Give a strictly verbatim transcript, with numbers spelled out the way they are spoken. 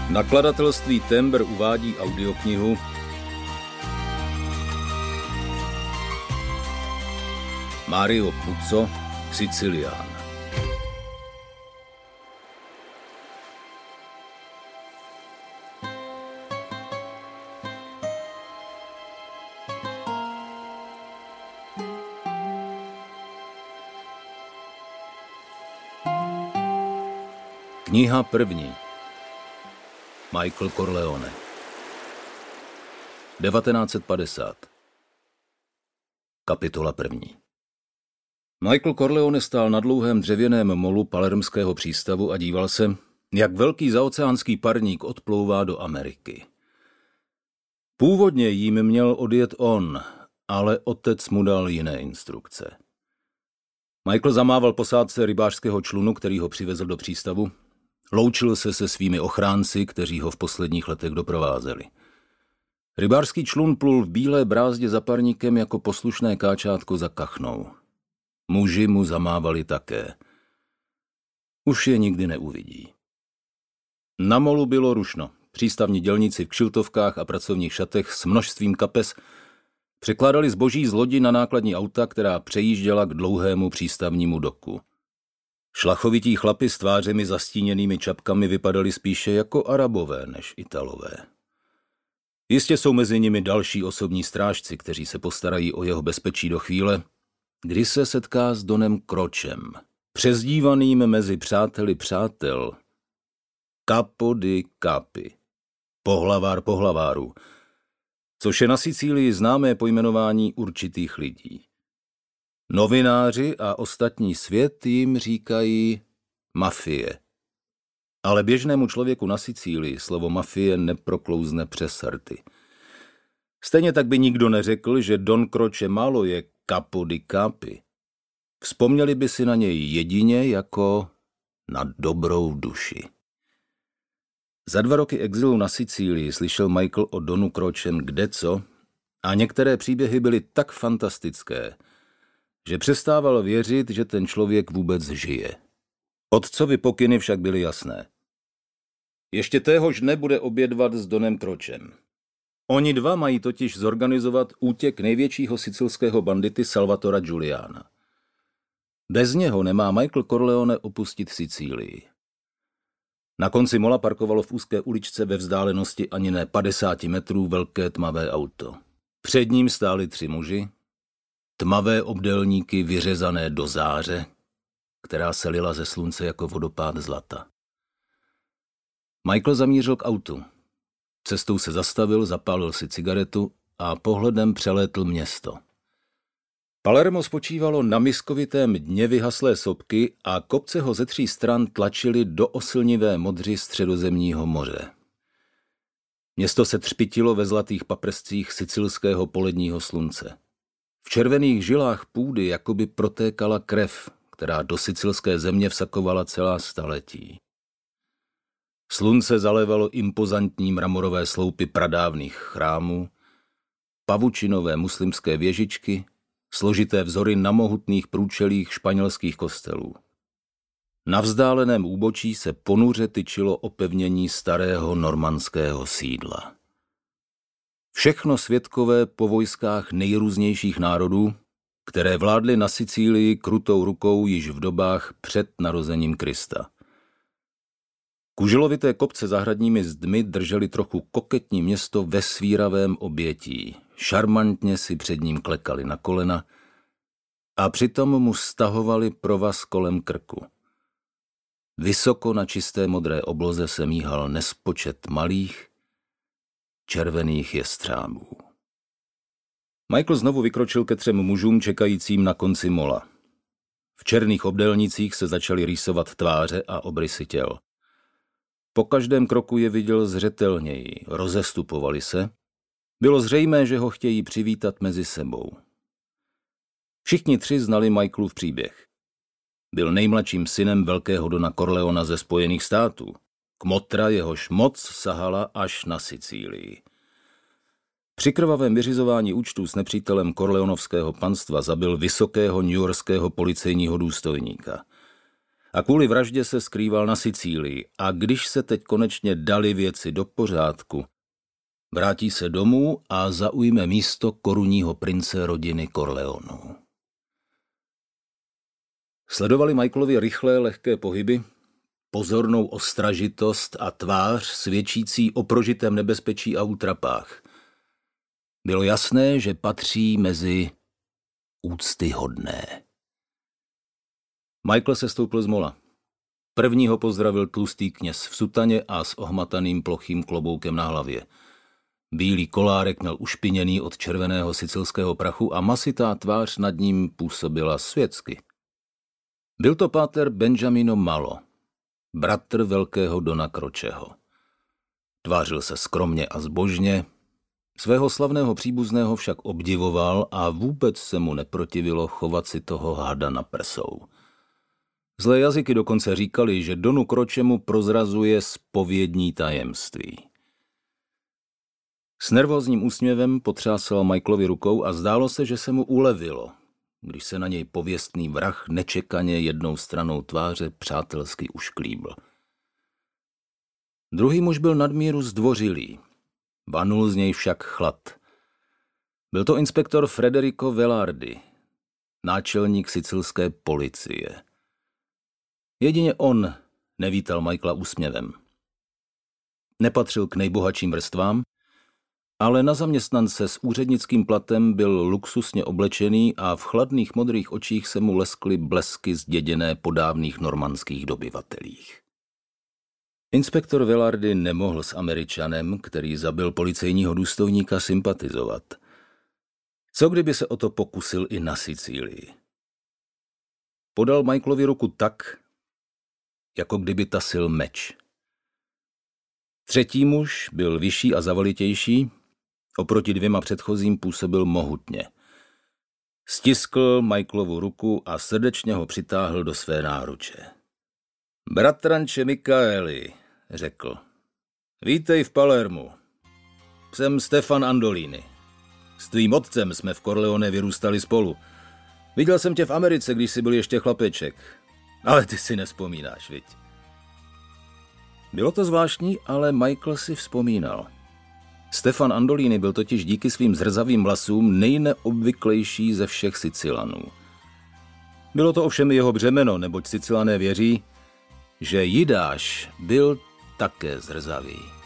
Nakladatelství Tembr uvádí audioknihu Mario Puzo, Sicilián. Kniha první. Michael Corleone. devatenáct set padesát. Kapitola první. Michael Corleone stál na dlouhém dřevěném molu palermského přístavu a díval se, jak velký zaoceánský parník odplouvá do Ameriky. Původně jím měl odjet on, ale otec mu dal jiné instrukce. Michael zamával posádce rybářského člunu, který ho přivezl do přístavu. Loučil se se svými ochránci, kteří ho v posledních letech doprovázeli. Rybářský člun plul v bílé brázdě za parníkem jako poslušné káčátko za kachnou. Muži mu zamávali také. Už je nikdy neuvidí. Na molu bylo rušno. Přístavní dělníci v kšiltovkách a pracovních šatech s množstvím kapes překládali zboží z lodi na nákladní auta, která přejížděla k dlouhému přístavnímu doku. Šlachovití chlapi s tvářemi zastíněnými čapkami vypadali spíše jako Arabové než Italové. Jistě jsou mezi nimi další osobní strážci, kteří se postarají o jeho bezpečí do chvíle, kdy se setká s Donem Cročem, přezdívaným mezi přáteli přátel Capo di Capi, pohlavár pohlaváru, což je na Sicílii známé pojmenování určitých lidí. Novináři a ostatní svět jim říkají mafie. Ale běžnému člověku na Sicílii slovo mafie neproklouzne přes rty. Stejně tak by nikdo neřekl, že Don Croce málo je Capo di Capi. Vzpomněli by si na něj jedině jako na dobrou duši. Za dva roky exilu na Sicílii slyšel Michael o Donu Crocem kdeco a některé příběhy byly tak fantastické, že přestával věřit, že ten člověk vůbec žije. Otcovi pokyny však byly jasné. Ještě téhož dne bude obědvat s Donem Crocem. Oni dva mají totiž zorganizovat útěk největšího sicilského bandity Salvatora Giuliana. Bez něho nemá Michael Corleone opustit Sicílii. Na konci mola parkovalo v úzké uličce ve vzdálenosti ani ne padesáti metrů velké tmavé auto. Před ním stáli tři muži, tmavé obdélníky vyřezané do záře, která se lila ze slunce jako vodopád zlata. Michael zamířil k autu. Cestou se zastavil, zapálil si cigaretu a pohledem přelétl město. Palermo spočívalo na miskovitém dně vyhaslé sopky a kopce ho ze tří stran tlačily do oslnivé modři Středozemního moře. Město se třpitilo ve zlatých paprscích sicilského poledního slunce. V červených žilách půdy jakoby protékala krev, která do sicilské země vsakovala celá staletí. Slunce zalévalo impozantní mramorové sloupy pradávných chrámů, pavučinové muslimské věžičky, složité vzory na mohutných průčelích španělských kostelů. Na vzdáleném úbočí se ponuře tyčilo opevnění starého normandského sídla. Všechno svědkové po vojskách nejrůznějších národů, které vládly na Sicílii krutou rukou již v dobách před narozením Krista. Kuželovité kopce zahradními zdmi drželi trochu koketní město ve svíravém obětí. Šarmantně si před ním klekali na kolena a přitom mu stahovali provaz kolem krku. Vysoko na čisté modré obloze se míhal nespočet malých, červených jestřábů. Michael znovu vykročil ke třem mužům čekajícím na konci mola. V černých obdélnicích se začaly rýsovat tváře a obrysy těl. Po každém kroku je viděl zřetelněji, rozestupovali se. Bylo zřejmé, že ho chtějí přivítat mezi sebou. Všichni tři znali Michaelův příběh. Byl nejmladším synem velkého Dona Corleona ze Spojených států. Kmotra jehož moc sahala až na Sicílii. Při krvavém vyřizování účtů s nepřítelem Corleonovského panstva zabil vysokého newyorského policejního důstojníka. A kvůli vraždě se skrýval na Sicílii a když se teď konečně dali věci do pořádku, vrátí se domů a zaujme místo korunního prince rodiny Corleonů. Sledovali Michaelovi rychlé, lehké pohyby, pozornou ostražitost a tvář svědčící o prožitém nebezpečí a útrapách. Bylo jasné, že patří mezi úctyhodné. Michael se stoupl z mola. První ho pozdravil tlustý kněz v sutaně a s ohmataným plochým kloboukem na hlavě. Bílý kolárek měl ušpiněný od červeného sicilského prachu a masitá tvář nad ním působila světsky. Byl to páter Benjamino Malo, bratr velkého Dona Croceho. Tvářil se skromně a zbožně, svého slavného příbuzného však obdivoval a vůbec se mu neprotivilo chovat si toho hada na prsou. Zlé jazyky dokonce říkali, že Donu Crocemu prozrazuje zpovědní tajemství. S nervózním úsměvem potřásal Michaelovi rukou a zdálo se, že se mu ulevilo, když se na něj pověstný vrah nečekaně jednou stranou tváře přátelsky ušklíbl. Druhý muž byl nadmíru zdvořilý, vanul z něj však chlad. Byl to inspektor Federico Velardi, náčelník sicilské policie. Jedině on nevítal Michaela úsměvem. Nepatřil k nejbohatším vrstvám, ale na zaměstnance s úřednickým platem byl luxusně oblečený a v chladných modrých očích se mu leskly blesky zděděné po dávných normandských dobyvatelích. Inspektor Velardi nemohl s Američanem, který zabil policejního důstojníka, sympatizovat. Co kdyby se o to pokusil i na Sicílii? Podal Michaelovi ruku tak, jako kdyby tasil meč. Třetí muž byl vyšší a zavalitější, oproti dvěma předchozím působil mohutně. Stiskl Michaelovu ruku a srdečně ho přitáhl do své náruče. Bratranče Michaeli, řekl, vítej v Palermu. Jsem Stefan Andolini. S tvým otcem jsme v Corleone vyrůstali spolu. Viděl jsem tě v Americe, když jsi byl ještě chlapeček. Ale ty si nespomínáš, viď? Bylo to zvláštní, ale Michael si vzpomínal. Stefan Andolini byl totiž díky svým zrzavým vlasům nejneobvyklejší ze všech Sicilanů. Bylo to ovšem jeho břemeno, neboť Sicilané věří, že Jidáš byl také zrzavý.